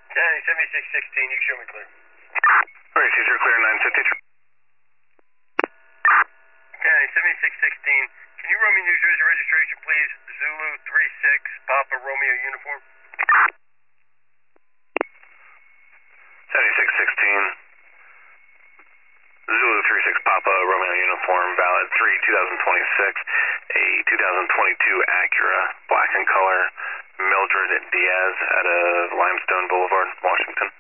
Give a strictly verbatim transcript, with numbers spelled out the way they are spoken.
County seventy-six sixteen, you can show me clear. Alright, Caesar clear nine fifty-three. County seventy-six sixteen, can you run me New Jersey registration, please? Zulu three six, Papa Romeo uniform. seventy-six sixteen. Zulu three six Papa Romeo uniform, valid three two thousand twenty-six, a two thousand twenty-two Acura, black in color, Mildred Diaz out of Limestone Boulevard, Washington.